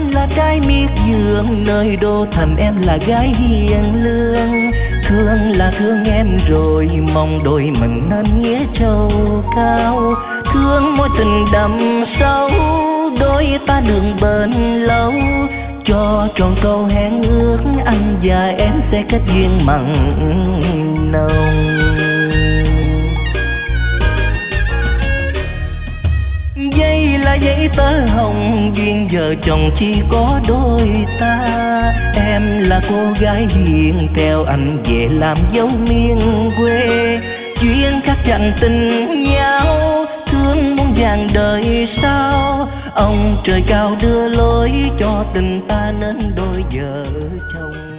là trai miệt vườn, nơi đô thành em là gái hiền lương. Thương là thương em rồi, mong đôi mình nên nghĩa trầu cao. Thương mối tình đậm sâu, đôi ta đường bền lâu. Cho tròn câu hẹn ước, anh và em sẽ kết duyên mặn nồng. Dây là giấy tơ hồng, duyên vợ chồng chỉ có đôi ta. Em là cô gái hiền, theo anh về làm dấu miền quê. Duyên khắc dành tình nhau, thương muôn vàng đời sau. Ông trời cao đưa lối cho tình ta nên đôi vợ chồng.